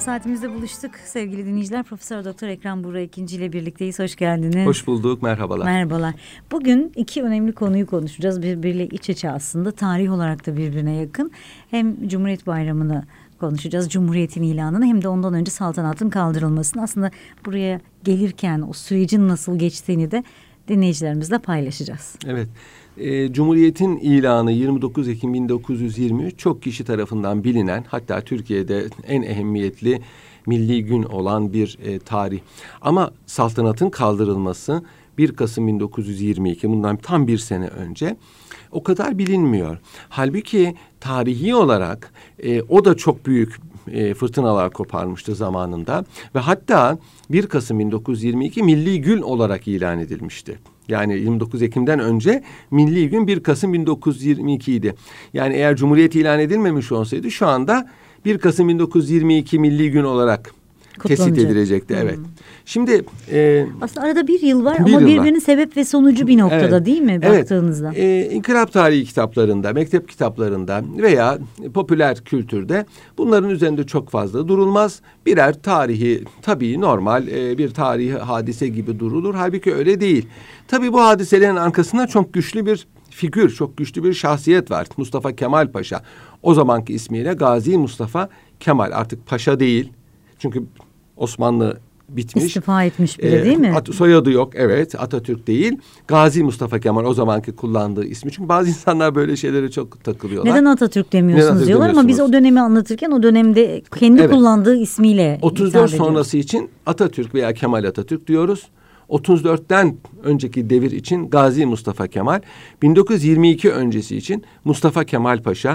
saatimizde buluştuk sevgili dinleyiciler. Profesör Doktor Ekrem Buğra İkinci ile birlikteyiz. Hoş geldiniz. Hoş bulduk, merhabalar. Merhabalar. Bugün iki önemli konuyu konuşacağız. Birbiriyle iç içe aslında. Tarih olarak da birbirine yakın. Hem Cumhuriyet Bayramı'nı konuşacağız. Cumhuriyetin ilanını hem de ondan önce saltanatın kaldırılmasını. Aslında buraya gelirken o sürecin nasıl geçtiğini de dinleyicilerimizle paylaşacağız. Evet. Cumhuriyetin ilanı 29 Ekim 1923 çok kişi tarafından bilinen, hatta Türkiye'de en ehemmiyetli milli gün olan bir tarih. Ama saltanatın kaldırılması 1 Kasım 1922, bundan tam bir sene önce o kadar bilinmiyor. Halbuki tarihi olarak o da çok büyük fırtınalar koparmıştı zamanında ve hatta 1 Kasım 1922 milli gün olarak ilan edilmişti. Yani 29 Ekim'den önce milli gün 1 Kasım 1922 idi. Yani eğer Cumhuriyet ilan edilmemiş olsaydı şu anda 1 Kasım 1922 milli gün olarak tespit edilecekti. Evet. Şimdi aslında arada bir yıl var ama birbirinin sebep ve sonucu bir noktada, evet, değil mi baktığınızda? Evet. İnkılap tarihi kitaplarında, mektep kitaplarında veya popüler kültürde bunların üzerinde çok fazla durulmaz. Birer tarihi, tabii normal bir tarihi hadise gibi durulur. Halbuki öyle değil. Tabii bu hadiselerin arkasında çok güçlü bir figür, çok güçlü bir şahsiyet var. Mustafa Kemal Paşa. O zamanki ismiyle Gazi Mustafa Kemal. Artık paşa değil. Çünkü Osmanlı bitmiş. İstifa etmiş bile, değil mi? Soyadı yok, evet, Atatürk değil. Gazi Mustafa Kemal o zamanki kullandığı ismi. Çünkü bazı insanlar böyle şeylere çok takılıyorlar. Neden Atatürk demiyorsunuz diyorlar ama biz o dönemi anlatırken o dönemde kendi kullandığı ismiyle 34 sonrası için Atatürk veya Kemal Atatürk diyoruz. 34'ten önceki devir için Gazi Mustafa Kemal, 1922 öncesi için Mustafa Kemal Paşa,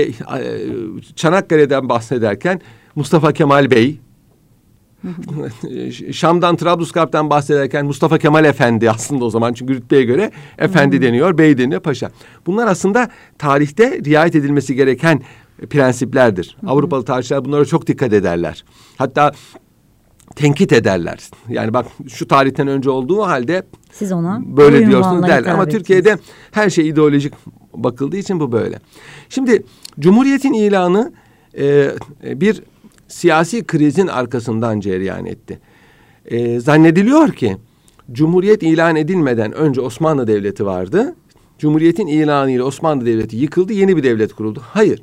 Çanakkale'den bahsederken Mustafa Kemal Bey, Şam'dan, Trablusgarp'tan bahsederken Mustafa Kemal Efendi aslında o zaman, çünkü rütbeye göre efendi deniyor, bey deniyor, paşa. Bunlar aslında tarihte riayet edilmesi gereken prensiplerdir. Avrupalı tarihçiler bunlara çok dikkat ederler. Hatta tenkit ederler. Yani bak, şu tarihten önce olduğu halde siz ona böyle diyorsunuz derler. Ama Türkiye'de her şey ideolojik bakıldığı için bu böyle. Şimdi Cumhuriyet'in ilanı bir siyasi krizin arkasından cereyan etti. Zannediliyor ki Cumhuriyet ilan edilmeden önce Osmanlı Devleti vardı. Cumhuriyet'in ilanıyla Osmanlı Devleti yıkıldı, yeni bir devlet kuruldu. Hayır.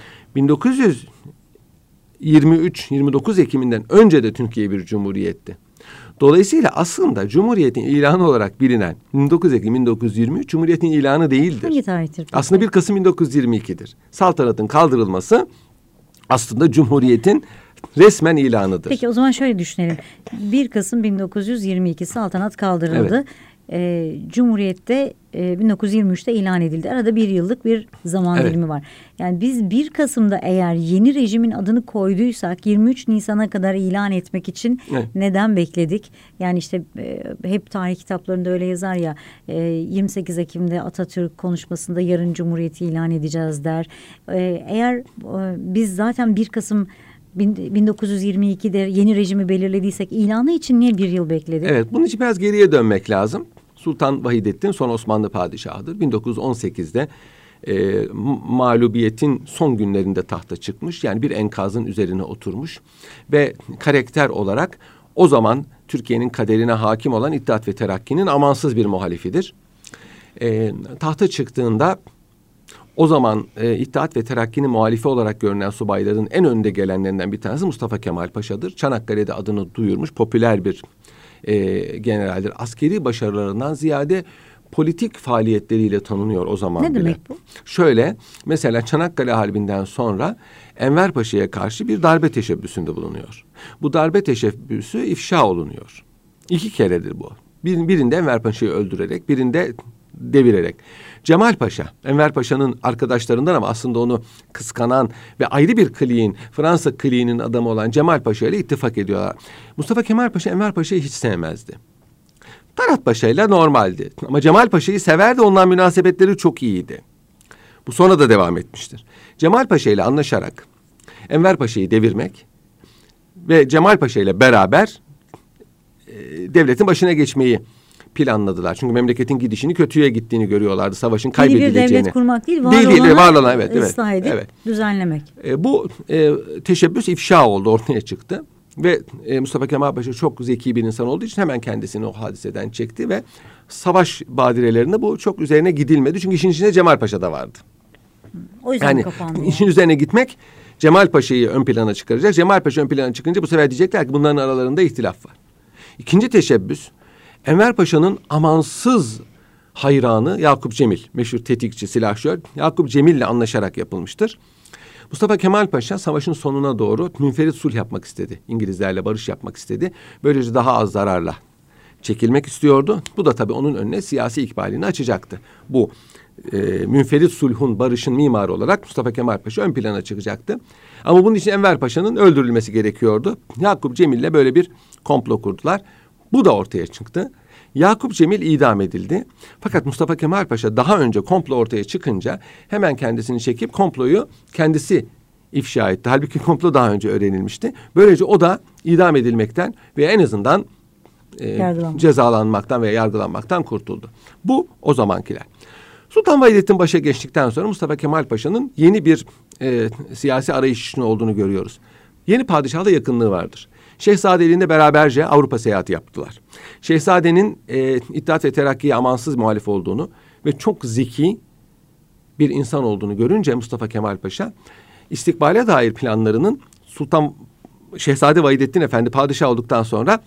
1923-29 Ekim'inden önce de Türkiye bir cumhuriyetti. Dolayısıyla aslında Cumhuriyet'in ilanı olarak bilinen 29 Ekim 1923 Cumhuriyet'in ilanı değildir. Hangi tarihtir peki? Aslında 1 Kasım 1922'dir. Saltanatın kaldırılması aslında Cumhuriyet'in resmen ilanıdır. Peki o zaman şöyle düşünelim. 1 Kasım 1922 saltanat kaldırıldı. Evet. Cumhuriyet'te 1923'te ilan edildi. Arada bir yıllık bir zaman dilimi var. Yani biz 1 Kasım'da eğer yeni rejimin adını koyduysak 23 Nisan'a kadar ilan etmek için neden bekledik? Yani işte hep tarih kitaplarında öyle yazar ya, 28 Ekim'de Atatürk konuşmasında yarın Cumhuriyet'i ilan edeceğiz der. Eğer biz zaten 1 Kasım 1922'de yeni rejimi belirlediysek ilanı için niye bir yıl bekledik? Evet, bunun için biraz geriye dönmek lazım. Sultan Vahidettin son Osmanlı padişahıdır. 1918'de mağlubiyetin son günlerinde tahta çıkmış. Yani bir enkazın üzerine oturmuş ve karakter olarak o zaman Türkiye'nin kaderine hakim olan İttihat ve Terakki'nin amansız bir muhalifidir. Tahta çıktığında o zaman İttihat ve Terakki'nin muhalifi olarak görünen subayların en önde gelenlerinden bir tanesi Mustafa Kemal Paşa'dır. Çanakkale'de adını duyurmuş popüler bir generaldir. Askeri başarılarından ziyade politik faaliyetleriyle tanınıyor o zaman bile. Ne demek bu? Şöyle, mesela Çanakkale Harbi'nden sonra Enver Paşa'ya karşı bir darbe teşebbüsünde bulunuyor. Bu darbe teşebbüsü ifşa olunuyor. 2 keredir bu. Birinde Enver Paşa'yı öldürerek, birinde devirerek. Cemal Paşa, Enver Paşa'nın arkadaşlarından ama aslında onu kıskanan ve ayrı bir kliğin, Fransa kliğinin adamı olan Cemal Paşa ile ittifak ediyorlar. Mustafa Kemal Paşa Enver Paşa'yı hiç sevmezdi. Talat Paşa ile normaldi. Ama Cemal Paşa'yı severdi, ondan münasebetleri çok iyiydi. Bu sonra da devam etmiştir. Cemal Paşa ile anlaşarak Enver Paşa'yı devirmek ve Cemal Paşa ile beraber devletin başına geçmeyi planladılar. Çünkü memleketin gidişini, kötüye gittiğini görüyorlardı. Savaşın Yeni kaybedileceğini. bir devlet kurmak değil, var olan evet, ıslah edip düzenlemek. Bu teşebbüs ifşa oldu, ortaya çıktı. Ve Mustafa Kemal Paşa çok zeki bir insan olduğu için hemen kendisini o hadiseden çekti ve savaş badirelerinde bu çok üzerine gidilmedi. Çünkü işin içinde Cemal Paşa da vardı. O yüzden kapandı. İşin üzerine gitmek Cemal Paşa'yı ön plana çıkaracak. Cemal Paşa ön plana çıkınca bu sefer diyecekler ki bunların aralarında ihtilaf var. İkinci teşebbüs, Enver Paşa'nın amansız hayranı Yakup Cemil, meşhur tetikçi, silahşör Yakup Cemil'le anlaşarak yapılmıştır. Mustafa Kemal Paşa savaşın sonuna doğru münferit sulh yapmak istedi. İngilizlerle barış yapmak istedi. Böylece daha az zararla çekilmek istiyordu. Bu da tabii onun önüne siyasi ikbalini açacaktı. Bu münferit sulhun, barışın mimarı olarak Mustafa Kemal Paşa ön plana çıkacaktı. Ama bunun için Enver Paşa'nın öldürülmesi gerekiyordu. Yakup Cemil'le böyle bir komplo kurdular. Bu da ortaya çıktı. Yakup Cemil idam edildi. Fakat Mustafa Kemal Paşa daha önce komplo ortaya çıkınca hemen kendisini çekip komployu kendisi ifşa etti. Halbuki komplo daha önce öğrenilmişti. Böylece o da idam edilmekten ve en azından cezalanmaktan veya yargılanmaktan kurtuldu. Bu o zamankiler. Sultan Vahdettin başa geçtikten sonra Mustafa Kemal Paşa'nın yeni bir siyasi arayış içinde olduğunu görüyoruz. Yeni padişahla yakınlığı vardır. Şehzadeliğinde beraberce Avrupa seyahati yaptılar. Şehzadenin İttihat ve Terakki'ye amansız muhalif olduğunu ve çok zeki bir insan olduğunu görünce Mustafa Kemal Paşa istikbale dair planlarının Şehzade Vahdettin Efendi padişah olduktan sonra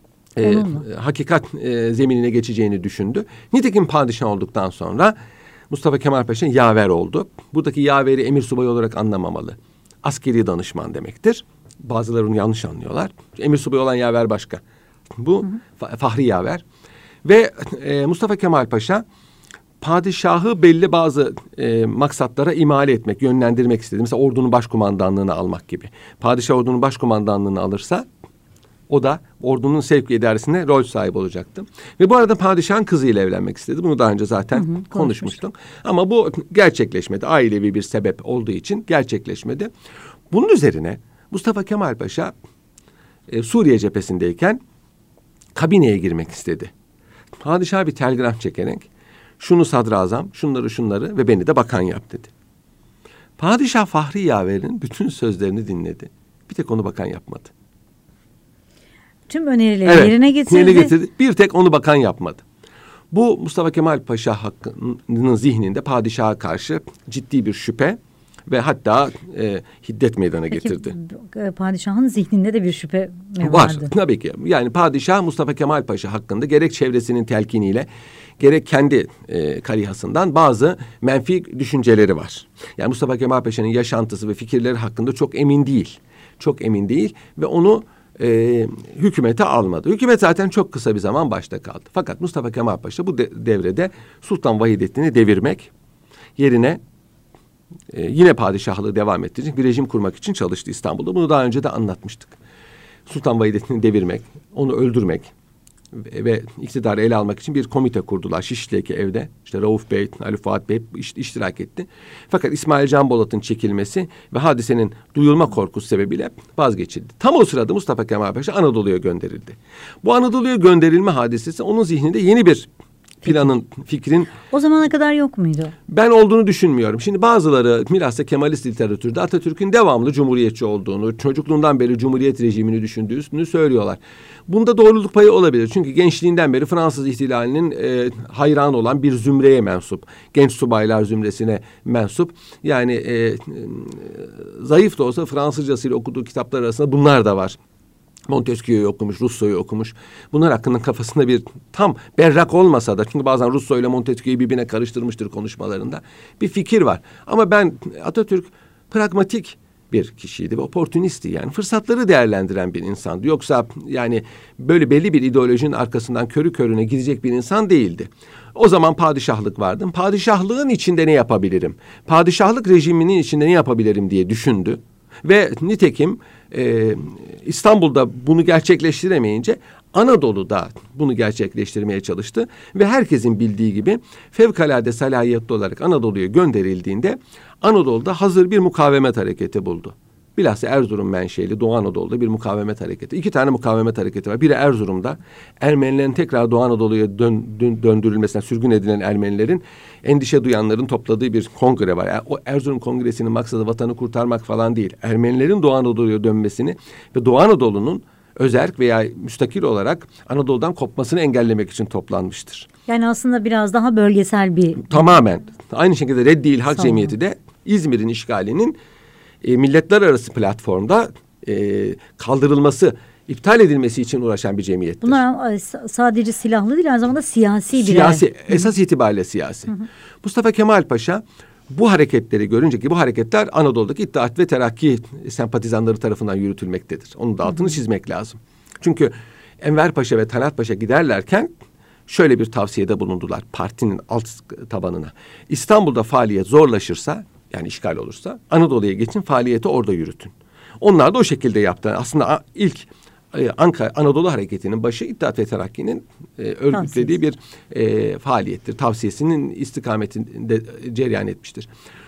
hakikat zeminine geçeceğini düşündü. Nitekim padişah olduktan sonra Mustafa Kemal Paşa yaver oldu. Buradaki yaveri emir subayı olarak anlamamalı. Askeri danışman demektir. Bazıları onu yanlış anlıyorlar. Emir subayı olan yaver başka. Bu fahri yaver. Ve Mustafa Kemal Paşa padişahı belli bazı maksatlara imale etmek, yönlendirmek istedi. Mesela ordunun başkumandanlığını almak gibi. Padişah ordunun başkumandanlığını alırsa o da ordunun sevk idaresinde rol sahibi olacaktı. Ve bu arada padişahın kızıyla evlenmek istedi. Bunu daha önce zaten konuşmuştuk. Ama bu gerçekleşmedi. Ailevi bir sebep olduğu için gerçekleşmedi. Bunun üzerine Mustafa Kemal Paşa Suriye cephesindeyken kabineye girmek istedi. Padişah bir telgraf çekerek şunu sadrazam, şunları ve beni de bakan yap dedi. Padişah Fahri Yaver'in bütün sözlerini dinledi. Bir tek onu bakan yapmadı. Tüm önerileri yerine getirdi. Bir tek onu bakan yapmadı. Bu Mustafa Kemal Paşa hakkının zihninde padişaha karşı ciddi bir şüphe ve hatta hiddet meydana getirdi. Padişahın zihninde de bir şüphe vardı. Var tabii ki. Yani padişah Mustafa Kemal Paşa hakkında gerek çevresinin telkiniyle gerek kendi karihasından bazı menfi düşünceleri var. Yani Mustafa Kemal Paşa'nın yaşantısı ve fikirleri hakkında çok emin değil. Çok emin değil ve onu hükümete almadı. Hükümet zaten çok kısa bir zaman başta kaldı. Fakat Mustafa Kemal Paşa bu devrede Sultan Vahdettin'i devirmek yerine yine padişahlığı devam ettirecek bir rejim kurmak için çalıştı İstanbul'da. Bunu daha önce de anlatmıştık. Sultan Vahdettin'i devirmek, onu öldürmek ve iktidarı ele almak için bir komite kurdular. Şişli'deki evde işte Rauf Bey, Ali Fuat Bey iştirak etti. Fakat İsmail Can Bolat'ın çekilmesi ve hadisenin duyulma korkusu sebebiyle vazgeçildi. Tam o sırada Mustafa Kemal Paşa Anadolu'ya gönderildi. Bu Anadolu'ya gönderilme hadisesi onun zihninde yeni bir fikrin o zamana kadar yok muydu? Ben olduğunu düşünmüyorum. Şimdi bazıları bilhassa Kemalist literatürde Atatürk'ün devamlı cumhuriyetçi olduğunu, çocukluğundan beri cumhuriyet rejimini düşündüğünü söylüyorlar. Bunda doğruluk payı olabilir. Çünkü gençliğinden beri Fransız ihtilalinin hayran olan bir zümreye mensup. Genç subaylar zümresine mensup. Yani zayıf da olsa Fransızcasıyla okuduğu kitaplar arasında bunlar da var. Montesquieu'yu okumuş, Rousseau'yu okumuş. Bunlar hakkında kafasında bir tam berrak olmasa da, çünkü bazen Rousseau ile Montesquieu'yu birbirine karıştırmıştır konuşmalarında, bir fikir var. Ama Atatürk pragmatik bir kişiydi ve oportunisti, yani fırsatları değerlendiren bir insandı. Yoksa yani böyle belli bir ideolojinin arkasından körü körüne gidecek bir insan değildi. O zaman padişahlık vardı. Padişahlığın içinde ne yapabilirim? Padişahlık rejiminin içinde ne yapabilirim diye düşündü. Ve nitekim İstanbul'da bunu gerçekleştiremeyince Anadolu'da bunu gerçekleştirmeye çalıştı. Ve herkesin bildiği gibi fevkalade salahiyetli olarak Anadolu'ya gönderildiğinde Anadolu'da hazır bir mukavemet hareketi buldu. bilhassa Erzurum menşeli Doğu Anadolu'da bir mukavemet hareketi. 2 tane mukavemet hareketi var. Biri Erzurum'da Ermenilerin tekrar Doğu Anadolu'ya döndürülmesine, sürgün edilen Ermenilerin endişe duyanların topladığı bir kongre var. Yani o Erzurum Kongresi'nin maksadı vatanı kurtarmak falan değil. Ermenilerin Doğu Anadolu'ya dönmesini ve Doğu Anadolu'nun özerk veya müstakil olarak Anadolu'dan kopmasını engellemek için toplanmıştır. Yani aslında biraz daha bölgesel bir... Tamamen. Aynı şekilde Reddi İlhak Cemiyeti de İzmir'in işgalinin milletler arası platformda kaldırılması, iptal edilmesi için uğraşan bir cemiyettir. Bunlar sadece silahlı değil, aynı zamanda siyasi bir... Siyasi, esas itibariyle siyasi. Mustafa Kemal Paşa bu hareketleri görünce ki bu hareketler Anadolu'daki İttihat ve Terakki sempatizanları tarafından yürütülmektedir. Onun da altını çizmek lazım. Çünkü Enver Paşa ve Talat Paşa giderlerken şöyle bir tavsiyede bulundular partinin alt tabanına. İstanbul'da faaliyet zorlaşırsa, yani işgal olursa Anadolu'ya geçin, faaliyeti orada yürütün. Onlar da o şekilde yaptı. Aslında ilk Anadolu Hareketi'nin başı İttihat ve Terakki'nin örgütlediği bir faaliyettir. Tavsiyesinin istikametinde cereyan etmiştir.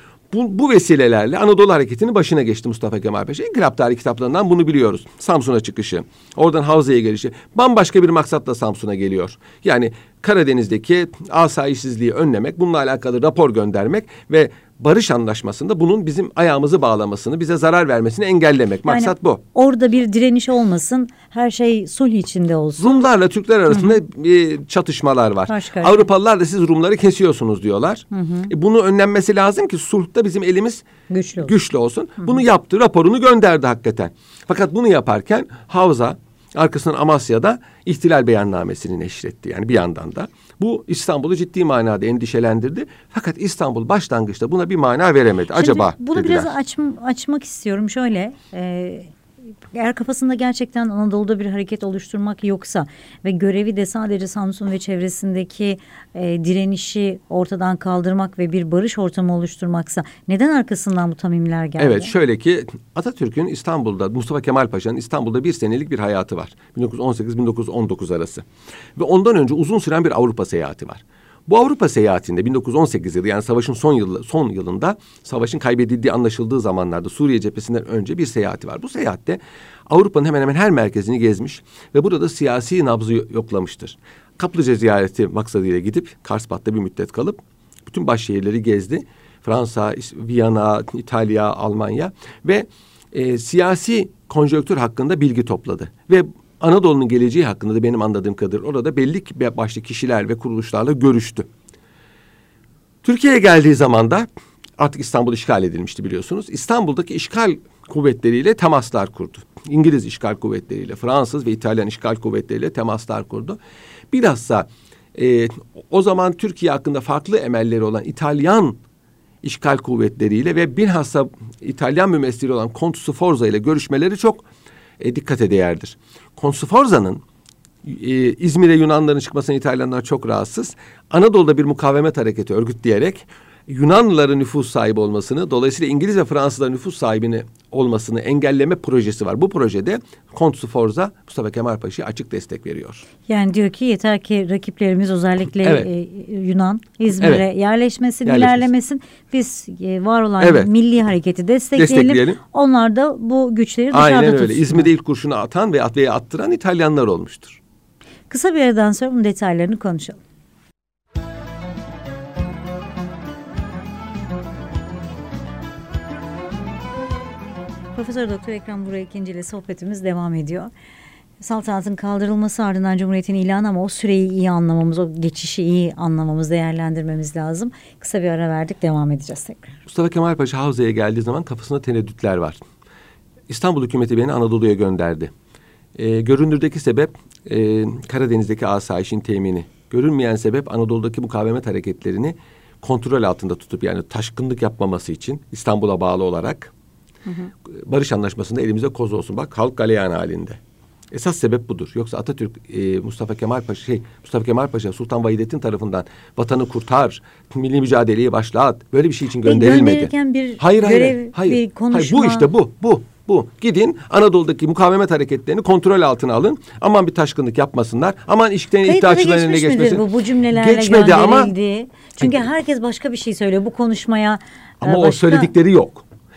Bu vesilelerle Anadolu Hareketi'nin başına geçti Mustafa Kemal Paşa. İnkılap tarihi kitaplarından bunu biliyoruz. Samsun'a çıkışı, oradan Havza'ya gelişi bambaşka bir maksatla Samsun'a geliyor. Yani Karadeniz'deki asayişsizliği önlemek, bununla alakalı rapor göndermek ve barış anlaşmasında bunun bizim ayağımızı bağlamasını, bize zarar vermesini engellemek. Maksat bu. Orada bir direniş olmasın, her şey sulh içinde olsun. Rumlarla Türkler arasında çatışmalar var. Avrupalılar da siz Rumları kesiyorsunuz diyorlar. Bunu önlenmesi lazım ki sulhta bizim elimiz güçlü olsun. Bunu yaptı, raporunu gönderdi hakikaten. Fakat bunu yaparken Havza, arkasından Amasya'da ihtilal beyannamesini neşretti. Yani bir yandan da. Bu İstanbul'u ciddi manada endişelendirdi. Fakat İstanbul başlangıçta buna bir mana veremedi. Şimdi acaba bunu dediler. Biraz açmak istiyorum. Şöyle, eğer kafasında gerçekten Anadolu'da bir hareket oluşturmak yoksa ve görevi de sadece Samsun ve çevresindeki direnişi ortadan kaldırmak ve bir barış ortamı oluşturmaksa neden arkasından bu tamimler geldi? Evet, şöyle ki Atatürk'ün İstanbul'da, Mustafa Kemal Paşa'nın İstanbul'da 1 senelik bir hayatı var. 1918-1919 arası. Ve ondan önce uzun süren bir Avrupa seyahati var. Bu Avrupa seyahatinde 1918 yılı, yani savaşın son yılında, savaşın kaybedildiği anlaşıldığı zamanlarda Suriye cephesinden önce bir seyahati var. Bu seyahatte Avrupa'nın hemen hemen her merkezini gezmiş ve burada siyasi nabzı yoklamıştır. Kaplıca ziyareti maksadıyla gidip Karspat'ta bir müddet kalıp bütün baş şehirleri gezdi. Fransa, Viyana, İtalya, Almanya ve siyasi konjonktür hakkında bilgi topladı. Ve Anadolu'nun geleceği hakkında da benim anladığım kadarıyla orada belli başlı kişiler ve kuruluşlarla görüştü. Türkiye'ye geldiği zaman da artık İstanbul işgal edilmişti biliyorsunuz. İstanbul'daki işgal kuvvetleriyle temaslar kurdu. İngiliz işgal kuvvetleriyle, Fransız ve İtalyan işgal kuvvetleriyle temaslar kurdu. Bilhassa o zaman Türkiye hakkında farklı emelleri olan İtalyan işgal kuvvetleriyle ve bilhassa İtalyan mümessili olan Kont Sforza ile görüşmeleri çok dikkate değerdir. Kont Sforza'nın İzmir'e Yunanların çıkmasına İtalyanlar çok rahatsız. Anadolu'da bir mukavemet hareketi örgütleyerek Yunanlıların nüfus sahibi olmasını, dolayısıyla İngiliz ve Fransızların nüfus sahibini olmasını engelleme projesi var. Bu projede Kont Sforza Mustafa Kemal Paşa'ya açık destek veriyor. Yani diyor ki yeter ki rakiplerimiz özellikle Yunan İzmir'e yerleşmesin, ilerlemesin. Biz var olan milli hareketi destekleyelim. Onlar da bu güçleri dışarıda tutsunlar. Aynen öyle. İzmir'de ilk kurşunu atan ve attıran İtalyanlar olmuştur. Kısa bir aradan sonra bunun detaylarını konuşalım. Profesör Doktor Ekrem Burak İkinci ile sohbetimiz devam ediyor. Saltanatın kaldırılması ardından Cumhuriyet'in ilanı ama o süreyi iyi anlamamız, o geçişi iyi anlamamız, değerlendirmemiz lazım. Kısa bir ara verdik, devam edeceğiz tekrar. Mustafa Kemal Paşa Havza'ya geldiği zaman kafasında tereddütler var. İstanbul hükümeti beni Anadolu'ya gönderdi. Görünürdeki sebep Karadeniz'deki asayişin temini. Görünmeyen sebep Anadolu'daki mukavemet hareketlerini kontrol altında tutup, yani taşkınlık yapmaması için İstanbul'a bağlı olarak barış anlaşmasında elimize koz olsun. Bak, halk galeyan halinde. Esas sebep budur. Yoksa Atatürk Mustafa Kemal Paşa Sultan Vahidettin tarafından vatanı kurtar, milli mücadeleyi başlat, böyle bir şey için gönderilmedi. Gönderirken bir görev, bir konuşma. Hayır, bu işte bu. Gidin Anadolu'daki mukavemet hareketlerini kontrol altına alın. Aman bir taşkınlık yapmasınlar. Aman işlerin iddiaçıların eline geçmesin. Bu cümlelerle geçmedi ama. Çünkü herkes başka bir şey söylüyor bu konuşmaya. Ama o söyledikleri yok.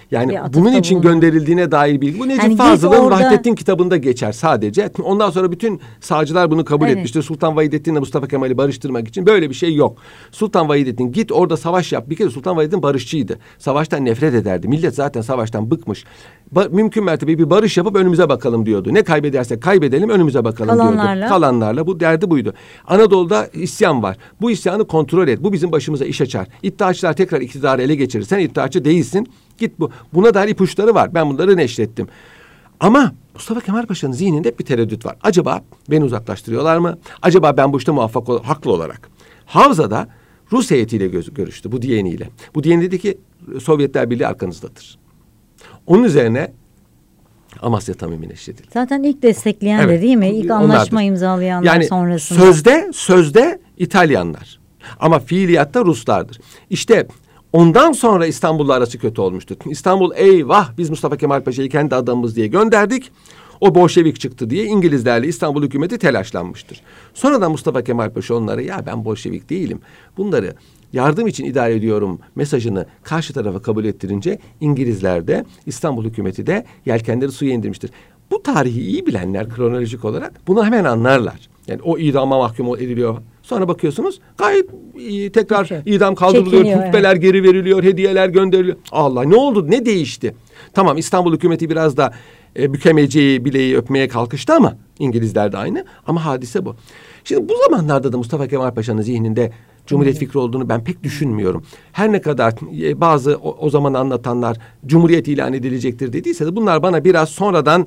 Yani bunun için gönderildiğine dair bilgi. Bu Necip yani Fazıl'ın Vahdettin kitabında geçer sadece. Ondan sonra bütün sağcılar bunu kabul etmiştir. Sultan Vahidettin'le Mustafa Kemal'i barıştırmak için böyle bir şey yok. Sultan Vahidettin git orada savaş yap. Bir kere Sultan Vahidettin barışçıydı. Savaştan nefret ederdi. Millet zaten savaştan bıkmış. Mümkün mertebe bir barış yapıp önümüze bakalım diyordu. Ne kaybedersek kaybedelim, önümüze bakalım diyordu. Kalanlarla bu derdi buydu. Anadolu'da isyan var. Bu isyanı kontrol et. Bu bizim başımıza iş açar. İttihatçılar tekrar iktidarı ele geçirir. Sen iddiaçı değilsin. Git bu. Buna dair ipuçları var. Ben bunları neşrettim. Ama Mustafa Kemal Paşa'nın zihninde hep bir tereddüt var. Acaba beni uzaklaştırıyorlar mı? Acaba ben bu işte haklı olarak. Havza'da Rus heyetiyle görüştü bu diyeniyle. Bu diyeni dedi ki Sovyetler Birliği arkanızdadır. Onun üzerine Amasya Tamimi neşredildi. Zaten ilk destekleyen de değil mi? İlk anlaşma imzalayanlar yani sonrasında. Sözde İtalyanlar. Ama fiiliyatta Ruslardır. İşte ondan sonra İstanbul'la arası kötü olmuştu. İstanbul eyvah biz Mustafa Kemal Paşa'yı kendi adamımız diye gönderdik. O Bolşevik çıktı diye İngilizlerle İstanbul hükümeti telaşlanmıştır. Sonradan Mustafa Kemal Paşa onlara ya ben Bolşevik değilim. Bunları yardım için idare ediyorum mesajını karşı tarafa kabul ettirince İngilizler de İstanbul hükümeti de yelkenleri suya indirmiştir. Bu tarihi iyi bilenler kronolojik olarak bunu hemen anlarlar. Yani o idama mahkum ediliyor. Sonra bakıyorsunuz gayet iyi, tekrar idam kaldırılıyor, hutbeler geri veriliyor, hediyeler gönderiliyor. Allah ne oldu, ne değişti? Tamam İstanbul hükümeti biraz da bükemeceği bileği öpmeye kalkıştı ama İngilizler de aynı. Ama hadise bu. Şimdi bu zamanlarda da Mustafa Kemal Paşa'nın zihninde Cumhuriyet fikri olduğunu ben pek düşünmüyorum. Her ne kadar bazı o zaman anlatanlar Cumhuriyet ilan edilecektir dediyse de bunlar bana biraz sonradan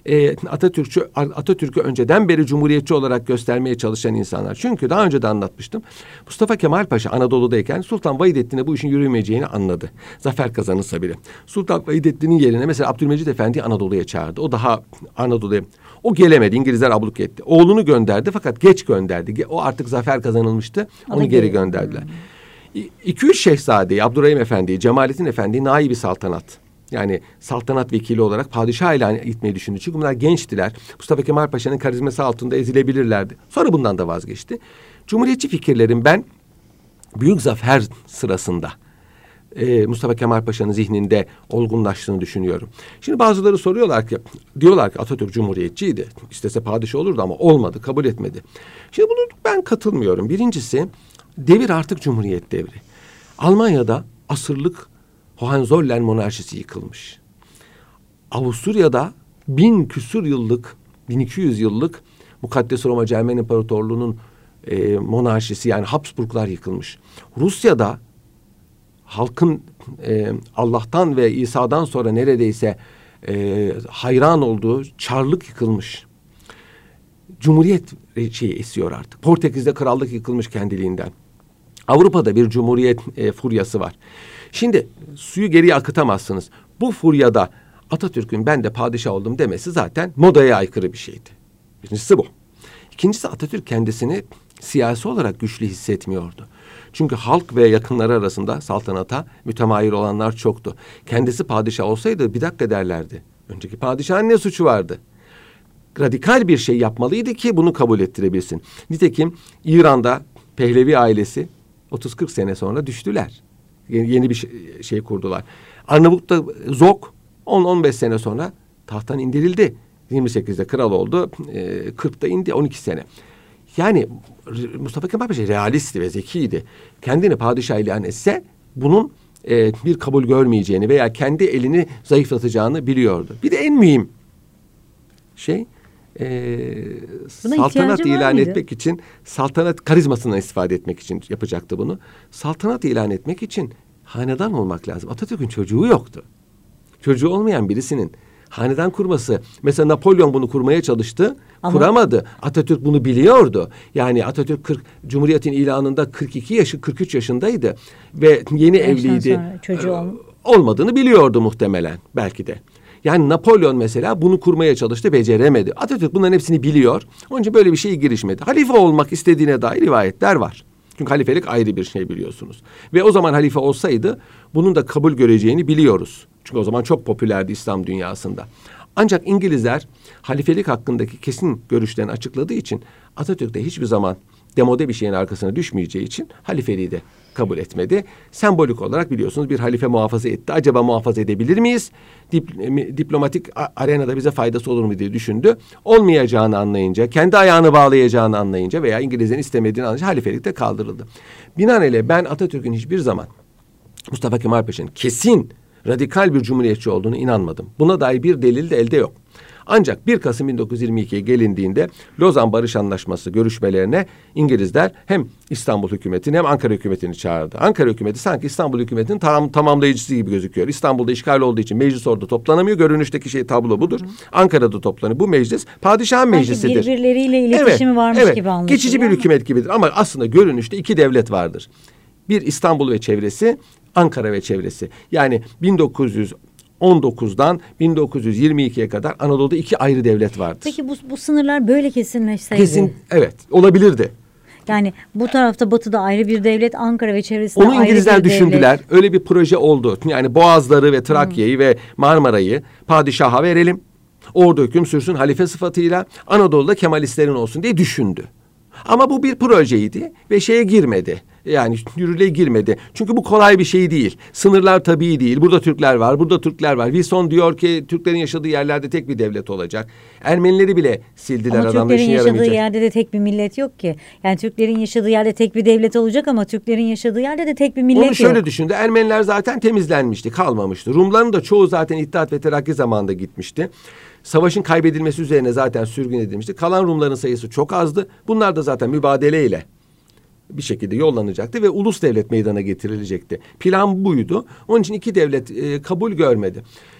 Atatürk'ü önceden beri Cumhuriyetçi olarak göstermeye çalışan insanlar. Çünkü daha önce de anlatmıştım. Mustafa Kemal Paşa Anadolu'dayken Sultan Vahidettin'e bu işin yürümeyeceğini anladı. Zafer kazanırsa bile. Sultan Vahidettin'in yerine mesela Abdülmecid Efendi'yi Anadolu'ya çağırdı. O daha Anadolu'ya... O gelemedi. İngilizler abluk etti. Oğlunu gönderdi fakat geç gönderdi. O artık zafer kazanılmıştı. Onu geri gönderdiler. 2-3 şehzadeyi, Abdurrahim Efendi'yi, Cemalettin Efendi'yi naibi saltanat. Yani saltanat vekili olarak padişah ilan etmeyi düşündü. Çünkü bunlar gençtiler. Mustafa Kemal Paşa'nın karizması altında ezilebilirlerdi. Sonra bundan da vazgeçti. Cumhuriyetçi fikirlerin ben büyük zafer sırasında Mustafa Kemal Paşa'nın zihninde olgunlaştığını düşünüyorum. Şimdi bazıları diyorlar ki Atatürk Cumhuriyetçiydi. İstese padişah olurdu ama olmadı, kabul etmedi. Şimdi bunu ben katılmıyorum. Birincisi devir artık Cumhuriyet devri. Almanya'da asırlık Hohenzollern monarşisi yıkılmış. Avusturya'da 1200 yıllık Mukaddes Roma Cermen İmparatorluğu'nun monarşisi yani Habsburglar yıkılmış. Rusya'da halkın Allah'tan ve İsa'dan sonra neredeyse hayran olduğu Çarlık yıkılmış. Cumhuriyet esiyor artık. Portekiz'de krallık yıkılmış kendiliğinden. Avrupa'da bir cumhuriyet furyası var. Şimdi suyu geriye akıtamazsınız. Bu furyada Atatürk'ün ben de padişah oldum demesi zaten modaya aykırı bir şeydi. Birincisi bu. İkincisi Atatürk kendisini siyasi olarak güçlü hissetmiyordu. Çünkü halk ve yakınları arasında saltanata mütemayil olanlar çoktu. Kendisi padişah olsaydı bir dakika derlerdi. Önceki padişahın ne suçu vardı? Radikal bir şey yapmalıydı ki bunu kabul ettirebilsin. Nitekim İran'da Pehlevi ailesi 30-40 sene sonra düştüler. Yeni bir şey kurdular. Arnavut'ta Zog 10-15 sene sonra tahttan indirildi. 28'de kral oldu. 40'da indi 12 sene. Yani Mustafa Kemal Paşa realistti ve zekiydi. Kendini padişah ilan etse bunun bir kabul görmeyeceğini veya kendi elini zayıflatacağını biliyordu. Bir de en mühim şey saltanat ilan etmek için, saltanat karizmasından istifade etmek için yapacaktı bunu. Saltanat ilan etmek için hanedan olmak lazım. Atatürk'ün çocuğu yoktu. Çocuğu olmayan birisinin hanedan kurması. Mesela Napolyon bunu kurmaya çalıştı. Ama kuramadı. Atatürk bunu biliyordu. Yani Atatürk Cumhuriyet'in ilanında 43 yaşındaydı. Ve yeni evliydi. Olmadığını biliyordu muhtemelen. Belki de. Yani Napolyon mesela bunu kurmaya çalıştı. Beceremedi. Atatürk bunların hepsini biliyor. Onun için böyle bir şeye girişmedi. Halife olmak istediğine dair rivayetler var. Çünkü halifelik ayrı bir şey biliyorsunuz. Ve o zaman halife olsaydı bunun da kabul göreceğini biliyoruz. Çünkü o zaman çok popülerdi İslam dünyasında. Ancak İngilizler halifelik hakkındaki kesin görüşlerini açıkladığı için Atatürk de hiçbir zaman demode bir şeyin arkasına düşmeyeceği için halifeliği de kabul etmedi. Sembolik olarak biliyorsunuz bir halife muhafaza etti. Acaba muhafaza edebilir miyiz? Diplomatik arenada bize faydası olur mu diye düşündü. Olmayacağını anlayınca, kendi ayağını bağlayacağını anlayınca veya İngilizlerin istemediğini anlayınca halifelik de kaldırıldı. Binaenaleyh ben Atatürk'ün hiçbir zaman Mustafa Kemal Paşa'nın kesin radikal bir cumhuriyetçi olduğunu inanmadım. Buna dair bir delil de elde yok. Ancak 1 Kasım 1922'ye gelindiğinde Lozan Barış Anlaşması görüşmelerine İngilizler hem İstanbul hükümetini hem Ankara hükümetini çağırdı. Ankara hükümeti sanki İstanbul hükümetinin tamamlayıcısı gibi gözüküyor. İstanbul'da işgal olduğu için meclis orada toplanamıyor. Görünüşteki tablo budur. Ankara'da toplanıyor. Bu meclis padişahın meclisidir. Sanki birbirleriyle iletişimi varmış gibi anlaşılıyor. Geçici bir hükümet gibidir ama aslında görünüşte iki devlet vardır. Bir İstanbul ve çevresi, Ankara ve çevresi. Yani 1919'dan 1922'ye kadar Anadolu'da iki ayrı devlet vardır. Peki bu sınırlar böyle kesinleşseydi? Evet, olabilirdi. Yani bu tarafta batıda ayrı bir devlet, Ankara ve çevresinde onu ayrı bir İngilizler düşündüler. devlet. Öyle bir proje oldu. Yani Boğazları ve Trakya'yı ve Marmara'yı padişaha verelim. Orada hüküm sürsün halife sıfatıyla. Anadolu'da Kemalistlerin olsun diye düşündü. Ama bu bir projeydi ve şeye girmedi. Yani yürürlüğe girmedi. Çünkü bu kolay bir şey değil. Sınırlar tabii değil. Burada Türkler var, burada Türkler var. Wilson diyor ki Türklerin yaşadığı yerlerde tek bir devlet olacak. Ermenileri bile sildiler. Ama Türklerin yaşadığı yerde de tek bir millet yok ki. Yani Türklerin yaşadığı yerde tek bir devlet olacak ama Türklerin yaşadığı yerde de tek bir millet yok. Onu şöyle düşündü. Ermeniler zaten temizlenmişti, kalmamıştı. Rumların da çoğu zaten İttihat ve Terakki zamanında gitmişti. Savaşın kaybedilmesi üzerine zaten sürgün edilmişti. Kalan Rumların sayısı çok azdı. Bunlar da zaten mübadeleyle bir şekilde yollanacaktı ve ulus devlet meydana getirilecekti. Plan buydu. Onun için iki devlet kabul görmedi.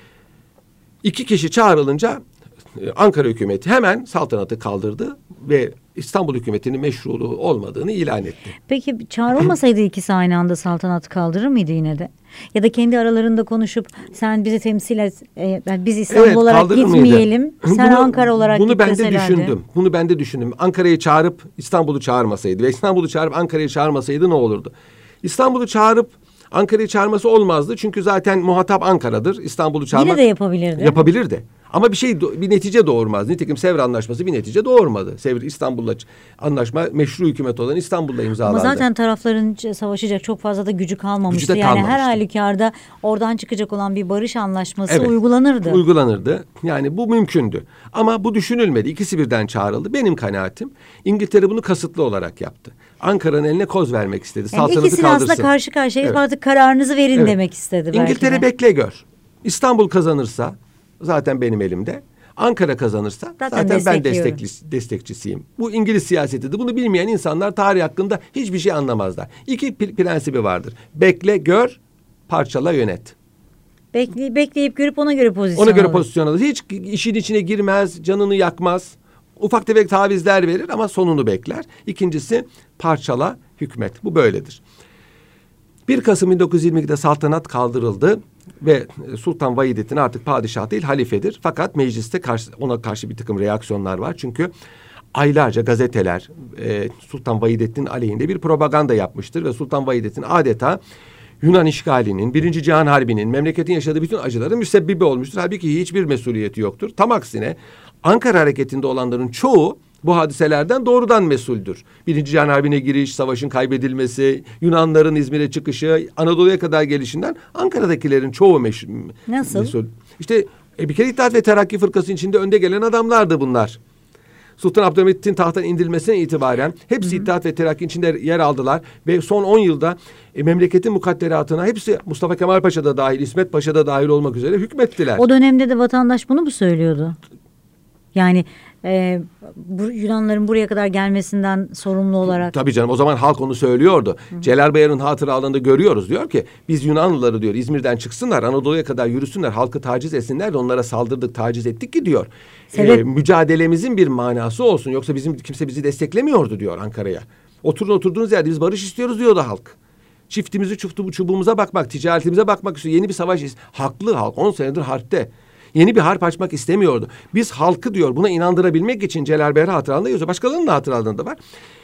2 kişi çağrılınca Ankara hükümeti hemen saltanatı kaldırdı ve İstanbul hükümetinin meşruluğu olmadığını ilan etti. Peki çağrılmasaydı ikisi aynı anda saltanatı kaldırır mıydı yine de? Ya da kendi aralarında konuşup sen bizi temsil et, biz İstanbul olarak gitmeyelim, sen Ankara olarak git deselerdi. Bunu ben de düşündüm. Ankara'yı çağırıp İstanbul'u çağırmasaydı ve İstanbul'u çağırıp Ankara'yı çağırmasaydı ne olurdu? İstanbul'u çağırıp Ankara'yı çağırması olmazdı. Çünkü zaten muhatap Ankara'dır. İstanbul'u çağırmak... Yine de yapabilirdi. Yapabilirdi. Ama bir netice doğurmaz. Nitekim Sevr Anlaşması bir netice doğurmadı. Sevr İstanbul'la anlaşma meşru hükümet olan İstanbul'da imzalandı. Ama zaten tarafların savaşacak çok fazla da gücü kalmamıştı. Yani her halükarda oradan çıkacak olan bir barış anlaşması uygulanırdı. Uygulanırdı. Yani bu mümkündü. Ama bu düşünülmedi. İkisi birden çağrıldı. Benim kanaatim İngiltere bunu kasıtlı olarak yaptı. Ankara'nın eline koz vermek istedi. Yani ikisini aslında karşı karşıya artık kararınızı verin demek istedi. İngiltere bekle gör. İstanbul kazanırsa zaten benim elimde. Ankara kazanırsa zaten ben destekçisiyim. Bu İngiliz siyasetidir. Bunu bilmeyen insanlar tarih hakkında hiçbir şey anlamazlar. 2 prensibi vardır. Bekle, gör, parçala, yönet. Bekleyip görüp ona göre pozisyon alır. Hiç işin içine girmez, canını yakmaz. Ufak tefek tavizler verir ama sonunu bekler. İkincisi parçala, hükmet. Bu böyledir. 1 Kasım 1922'de saltanat kaldırıldı ve Sultan Vahidettin artık padişah değil halifedir. Fakat mecliste ona karşı bir takım reaksiyonlar var. Çünkü aylarca gazeteler Sultan Vahidettin aleyhinde bir propaganda yapmıştır ve Sultan Vahidettin adeta Yunan işgalinin, 1. Cihan Harbi'nin, memleketin yaşadığı bütün acıların müsebbibi olmuştur. Halbuki hiçbir mesuliyeti yoktur. Tam aksine Ankara hareketinde olanların çoğu bu hadiselerden doğrudan mesuldür. 1. Cihan Harbi'ne giriş, savaşın kaybedilmesi, Yunanların İzmir'e çıkışı, Anadolu'ya kadar gelişinden Ankara'dakilerin çoğu mesul. İşte bir kere İttihat ve Terakki Fırkası'nın içinde önde gelen adamlardı bunlar. Sultan Abdülhamit'in tahttan indirilmesine itibaren hepsi İttihat ve Terakki'nin içinde yer aldılar ve son 10 yılda memleketin mukadderatına hepsi Mustafa Kemal Paşa da dahil, İsmet Paşa da dahil olmak üzere hükmettiler. O dönemde de vatandaş bunu mu söylüyordu? Yani Yunanların buraya kadar gelmesinden sorumlu olarak. Tabii canım, o zaman halk onu söylüyordu. Celal Bayar'ın hatıralarında görüyoruz. Diyor ki biz Yunanlıları diyor İzmir'den çıksınlar, Anadolu'ya kadar yürüsünler, halkı taciz etsinler de onlara saldırdık, taciz ettik ki diyor. Mücadelemizin bir manası olsun. Yoksa kimse bizi desteklemiyordu diyor Ankara'ya. Oturduğunuz yerde biz barış istiyoruz diyordu halk. Çiftimizi çubuğumuza bakmak, ticaretimize bakmak istiyor. Yeni bir savaş. Haklı halk 10 senedir harpte. Yeni bir harp açmak istemiyordu. Biz halkı diyor buna inandırabilmek için Celal Bayar hatıralarında yazıyor. Başkalarının da hatıralarında var.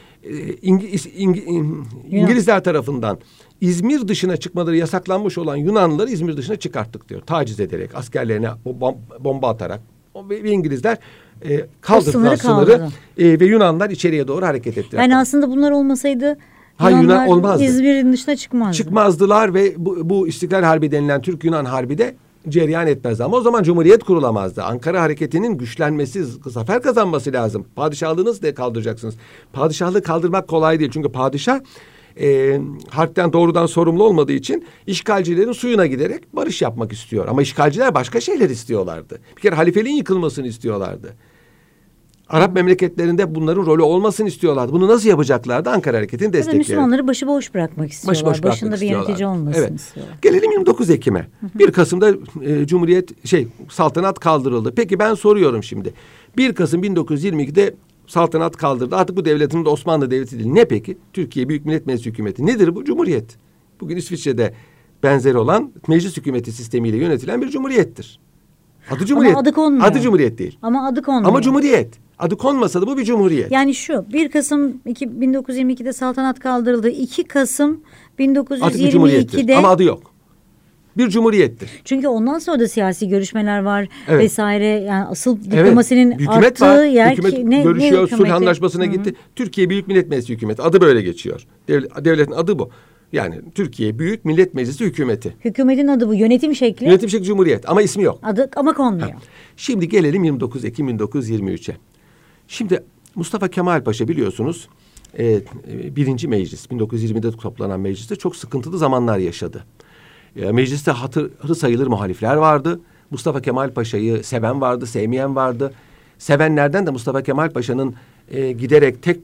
İngilizler tarafından İzmir dışına çıkmaları yasaklanmış olan Yunanlıları İzmir dışına çıkarttık diyor. Taciz ederek, askerlerine bomba atarak. ve İngilizler kaldırdılar sınırı ve Yunanlar içeriye doğru hareket ettiler. Yani aslında bunlar olmasaydı Yunanlar olmazdı. İzmir'in dışına çıkmazdı. Çıkmazdılar ve bu İstiklal Harbi denilen Türk-Yunan Harbi de cereyan etmezdi. Ama o zaman Cumhuriyet kurulamazdı. Ankara Hareketi'nin güçlenmesi, zafer kazanması lazım. Padişahlığı nasıl kaldıracaksınız? Padişahlığı kaldırmak kolay değil. Çünkü padişah harpten doğrudan sorumlu olmadığı için işgalcilerin suyuna giderek barış yapmak istiyor. Ama işgalciler başka şeyler istiyorlardı. Bir kere halifeliğin yıkılmasını istiyorlardı. Arap memleketlerinde bunların rolü olmasını istiyorlardı. Bunu nasıl yapacaklardı? Ankara Hareketi'ni destekleyerek. Müslümanları başıboş bırakmak istiyorlar. Başında bir yönetici olmasını istiyorlar. Gelelim 29 Ekim'e. 1 Kasım'da saltanat kaldırıldı. Peki ben soruyorum şimdi. 1 Kasım 1922'de saltanat kaldırdı. Artık bu devletin de Osmanlı Devleti değil. Ne peki? Türkiye Büyük Millet Meclisi Hükümeti. Nedir bu? Cumhuriyet. Bugün İsviçre'de benzeri olan meclis hükümeti sistemiyle yönetilen bir cumhuriyettir. Adı Cumhuriyet. Ama adı konmuyor. Adı Cumhuriyet değil. Ama adı konmuyor. Ama Cumhuriyet. Adı konmasa da bu bir cumhuriyet. Yani şu 1 Kasım 1922'de saltanat kaldırıldı. 2 Kasım 1922'de. Ama adı yok. Bir cumhuriyettir. Çünkü ondan sonra da siyasi görüşmeler var vesaire. Yani asıl diplomasinin hükümet arttığı var. yer hükümet görüşüyor, sulh anlaşmasına gitti. Türkiye Büyük Millet Meclisi Hükümeti. Adı böyle geçiyor. Devletin adı bu. Yani Türkiye Büyük Millet Meclisi Hükümeti. Hükümetin adı bu. Yönetim şekli. Yönetim şekli Cumhuriyet ama ismi yok. Adı ama konmuyor. Şimdi gelelim 29 Ekim 1923'e. Şimdi Mustafa Kemal Paşa biliyorsunuz birinci meclis 1920'de toplanan mecliste çok sıkıntılı zamanlar yaşadı. Mecliste hatırı sayılır muhalifler vardı. Mustafa Kemal Paşa'yı seven vardı, sevmeyen vardı. Sevenlerden de Mustafa Kemal Paşa'nın giderek tek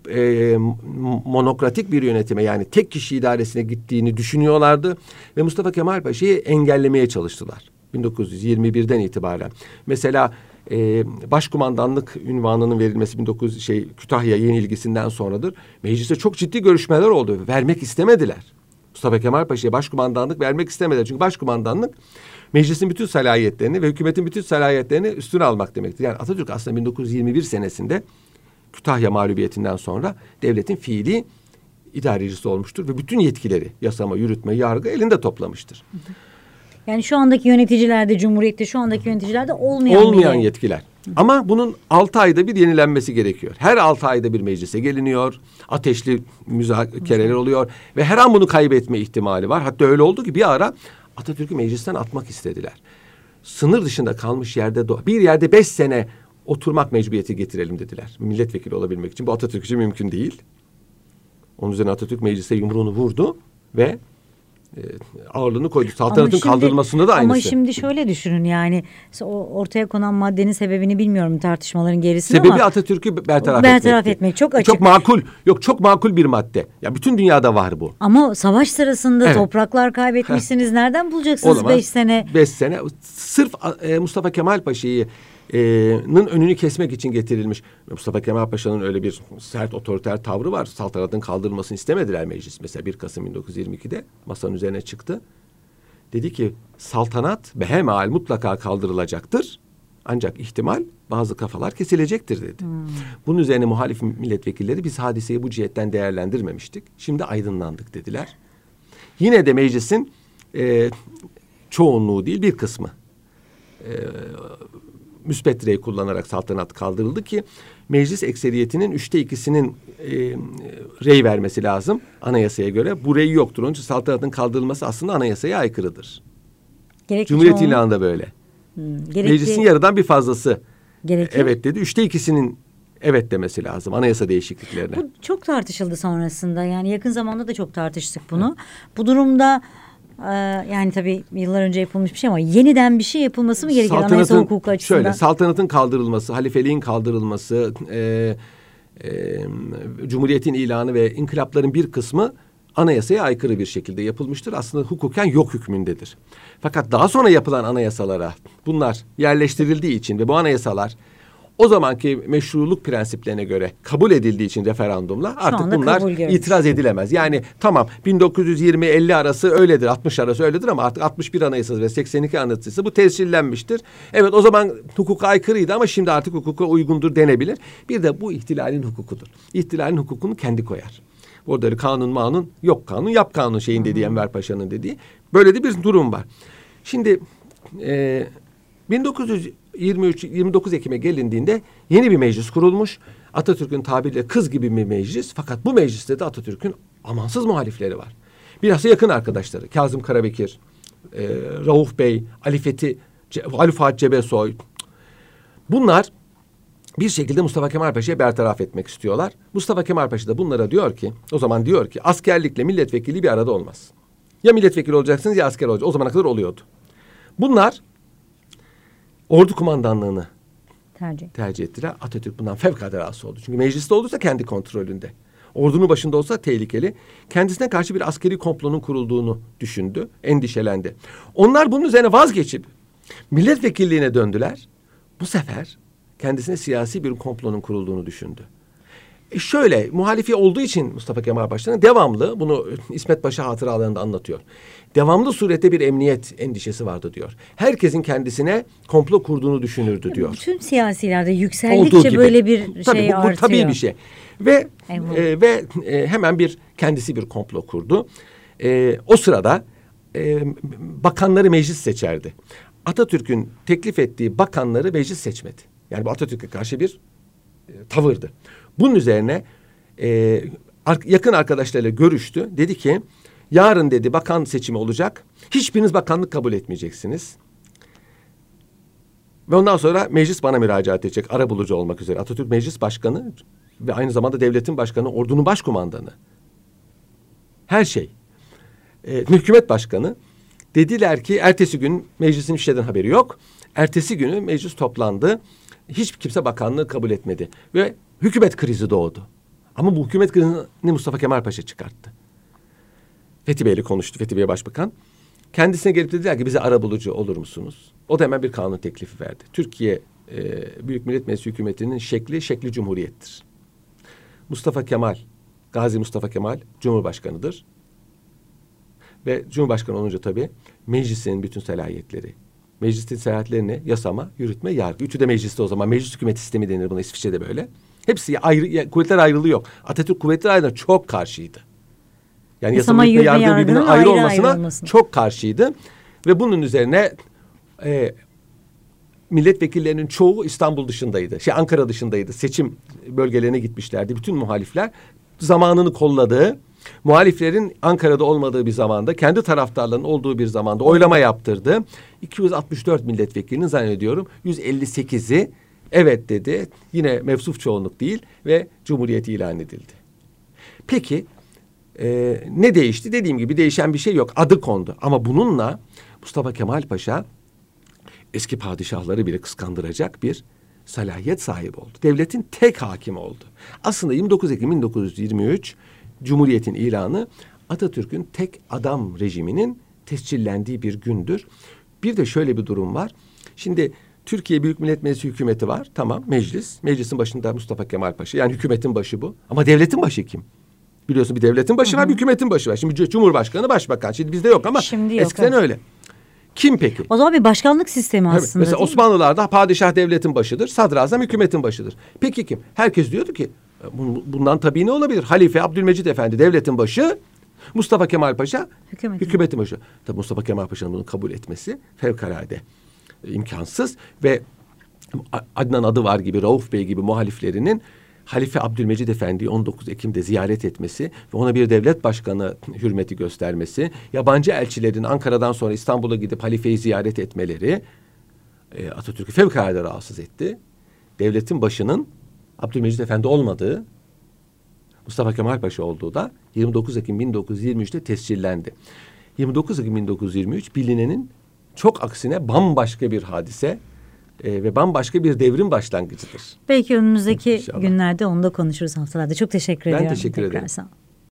monokratik bir yönetime yani tek kişi idaresine gittiğini düşünüyorlardı. Ve Mustafa Kemal Paşa'yı engellemeye çalıştılar 1921'den itibaren. Mesela başkumandanlık unvanının verilmesi Kütahya yenilgisinden sonradır. Mecliste çok ciddi görüşmeler oldu. Vermek istemediler. Mustafa Kemal Paşa'ya başkumandanlık vermek istemediler. Çünkü başkumandanlık meclisin bütün salayetlerini ve hükümetin bütün salayetlerini üstüne almak demektir. Yani Atatürk aslında 1921 senesinde Kütahya mağlubiyetinden sonra devletin fiili idarecisi olmuştur ve bütün yetkileri yasama, yürütme, yargı elinde toplamıştır. Yani şu andaki yöneticilerde, Cumhuriyet'te şu andaki yöneticilerde olmayan yetkiler. Ama bunun 6 ayda bir yenilenmesi gerekiyor. Her 6 ayda bir meclise geliniyor. Ateşli müzakereler oluyor. Ve her an bunu kaybetme ihtimali var. Hatta öyle oldu ki bir ara Atatürk'ü meclisten atmak istediler. Sınır dışında kalmış bir yerde 5 sene oturmak mecburiyeti getirelim dediler. Milletvekili olabilmek için. Bu Atatürk için mümkün değil. Onun üzerine Atatürk meclise yumruğunu vurdu ve ağırlığını koydu. Saltanatın kaldırılmasında da aynısı. Ama şimdi şöyle düşünün yani ortaya konan maddenin sebebini bilmiyorum tartışmaların gerisini ama. Sebebi Atatürk'ü bertaraf etmek. Çok açık. Çok makul. Çok makul bir madde. Ya bütün dünyada var bu. Ama savaş sırasında topraklar kaybetmişsiniz. Nereden bulacaksınız 5 sene? 5 sene. Sırf Mustafa Kemal Paşa'yı önünü kesmek için getirilmiş. Mustafa Kemal Paşa'nın öyle bir sert otoriter tavrı var. Saltanatın kaldırılmasını istemediler meclis. Mesela 1 Kasım 1922'de masanın üzerine çıktı. Dedi ki saltanat behemhal mutlaka kaldırılacaktır. Ancak ihtimal bazı kafalar kesilecektir dedi. Bunun üzerine muhalif milletvekilleri biz hadiseyi bu cihetten değerlendirmemiştik. Şimdi aydınlandık dediler. Yine de meclisin çoğunluğu değil bir kısmı müspet rey kullanarak saltanat kaldırıldı ki meclis ekseriyetinin 3'te 2'sinin rey vermesi lazım anayasaya göre. Bu rey yoktur. Onun için saltanatın kaldırılması aslında anayasaya aykırıdır. Cumhuriyet ilanında böyle. Meclisin yarıdan bir fazlası evet dedi. 3'te 2'sinin evet demesi lazım anayasa değişikliklerine. Bu çok tartışıldı sonrasında. Yani yakın zamanda da çok tartıştık bunu. Bu durumda yani tabii yıllar önce yapılmış bir şey ama yeniden bir şey yapılması mı gerekir anayasa hukuku açısından? Şöyle saltanatın kaldırılması, halifeliğin kaldırılması, Cumhuriyetin ilanı ve inkılapların bir kısmı anayasaya aykırı bir şekilde yapılmıştır. Aslında hukuken yok hükmündedir. Fakat daha sonra yapılan anayasalara bunlar yerleştirildiği için ve bu anayasalar o zamanki meşruluk prensiplerine göre kabul edildiği için referandumla artık bunlar itiraz edilemez. Yani tamam 1920-50 arası öyledir, 60 arası öyledir ama artık 61 Anayasası ve 82 Anayasası bu tescillenmiştir. Evet o zaman hukuka aykırıydı ama şimdi artık hukuka uygundur denebilir. Bir de bu ihtilalin hukukudur. İhtilalin hukukunu kendi koyar. Orada kanun yok kanun yap kanun dediği Enver Paşa'nın dediği. Böyle de bir durum var. Şimdi 29 Ekim'e gelindiğinde yeni bir meclis kurulmuş. Atatürk'ün tabiriyle kız gibi bir meclis. Fakat bu mecliste de Atatürk'ün amansız muhalifleri var. Bilhassa yakın arkadaşları. Kazım Karabekir, Rauf Bey, Ali Fuat Cebesoy. Bunlar bir şekilde Mustafa Kemal Paşa'yı bertaraf etmek istiyorlar. Mustafa Kemal Paşa da bunlara diyor ki, o zaman diyor ki askerlikle milletvekili bir arada olmaz. Ya milletvekili olacaksınız ya asker olacaksınız. O zamana kadar oluyordu. Bunlar ordu kumandanlığını tercih ettiler. Atatürk bundan fevkalade rahatsız oldu. Çünkü mecliste olursa kendi kontrolünde. Ordunun başında olsa tehlikeli. Kendisine karşı bir askeri komplonun kurulduğunu düşündü, endişelendi. Onlar bunun üzerine vazgeçip milletvekilliğine döndüler. Bu sefer kendisine siyasi bir komplonun kurulduğunu düşündü. Şöyle, muhalifi olduğu için Mustafa Kemal Paşa'nın devamlı, bunu İsmet Paşa hatıralarında anlatıyor. Devamlı surette bir emniyet endişesi vardı diyor. Herkesin kendisine komplo kurduğunu düşünürdü diyor. Bütün siyasilerde yükseldikçe böyle bir şey artıyor. Bu tabii bir şey. Ve hemen kendisi bir komplo kurdu. O sırada bakanları meclis seçerdi. Atatürk'ün teklif ettiği bakanları meclis seçmedi. Yani bu Atatürk'e karşı bir tavırdı. Bunun üzerine yakın arkadaşlarıyla görüştü. Dedi ki yarın dedi bakan seçimi olacak. Hiçbiriniz bakanlık kabul etmeyeceksiniz. Ve ondan sonra meclis bana müracaat edecek. Arabulucu olmak üzere. Atatürk meclis başkanı ve aynı zamanda devletin başkanı, ordunun başkumandanı. Her şey. Hükümet başkanı. Dediler ki ertesi gün meclisin bir şeyden haberi yok. Ertesi günü meclis toplandı. Hiç kimse bakanlığı kabul etmedi. Ve hükümet krizi doğdu. Ama bu hükümet krizini Mustafa Kemal Paşa çıkarttı. Fethi Bey'le konuştu. Fethi Bey Başbakan. Kendisine gelip dediler ki bize arabulucu olur musunuz? O da hemen bir kanun teklifi verdi. Türkiye Büyük Millet Meclisi hükümetinin şekli cumhuriyettir. Gazi Mustafa Kemal Cumhurbaşkanıdır. Ve Cumhurbaşkanı olunca tabii meclisin bütün selahiyetleri. Meclisin selahiyetlerini yasama, yürütme, yargı. Üçü de mecliste o zaman. Meclis hükümet sistemi denir buna, İsviçre'de böyle. Hepsi ayrı, kuvvetler ayrılığı yok. Atatürk kuvvetler ayrılığına çok karşıydı. Yani yasama, yürütme, yargı birbirinden ayrı olmasına çok karşıydı. Ve bunun üzerine milletvekillerinin çoğu İstanbul dışındaydı. Ankara dışındaydı. Seçim bölgelerine gitmişlerdi. Bütün muhalifler zamanını kolladığı, muhaliflerin Ankara'da olmadığı bir zamanda, kendi taraftarlarının olduğu bir zamanda oylama yaptırdı. 264 milletvekilinin zannediyorum 158'i evet dedi. Yine mevsuf çoğunluk değil ve Cumhuriyet ilan edildi. Peki ne değişti? Dediğim gibi değişen bir şey yok. Adı kondu. Ama bununla Mustafa Kemal Paşa eski padişahları bile kıskandıracak bir salahiyet sahibi oldu. Devletin tek hakimi oldu. Aslında 29 Ekim 1923 Cumhuriyet'in ilanı Atatürk'ün tek adam rejiminin tescillendiği bir gündür. Bir de şöyle bir durum var. Şimdi Türkiye Büyük Millet Meclisi hükümeti var. Tamam, meclis. Meclisin başında Mustafa Kemal Paşa. Yani hükümetin başı bu. Ama devletin başı kim? Biliyorsun bir devletin başı var, bir hükümetin başı var. Şimdi Cumhurbaşkanı, başbakan. Şimdi bizde yok ama eskiden öyle. Kim peki? O zaman bir başkanlık sistemi aslında. Mesela Osmanlılar'da padişah devletin başıdır, sadrazam hükümetin başıdır. Peki kim? Herkes diyordu ki bundan tabii ne olabilir? Halife Abdülmecit Efendi devletin başı, Mustafa Kemal Paşa hükümetin başı. Tabii Mustafa Kemal Paşa'nın bunu kabul etmesi fevkalade imkansız ve Adnan Adıvar gibi, Rauf Bey gibi muhaliflerinin Halife Abdülmecit Efendi'yi 19 Ekim'de ziyaret etmesi ve ona bir devlet başkanı hürmeti göstermesi, yabancı elçilerin Ankara'dan sonra İstanbul'a gidip halifeyi ziyaret etmeleri Atatürk'ü fevkalade rahatsız etti. Devletin başının Abdülmecit Efendi olmadığı, Mustafa Kemal Paşa olduğu da 29 Ekim 1923'te tescillendi. 29 Ekim 1923 bilinenin çok aksine bambaşka bir hadise ve bambaşka bir devrim başlangıcıdır. Belki önümüzdeki günlerde onu da konuşuruz haftalarda. Çok teşekkür ediyorum. Ben teşekkür ederim. Sağ olun.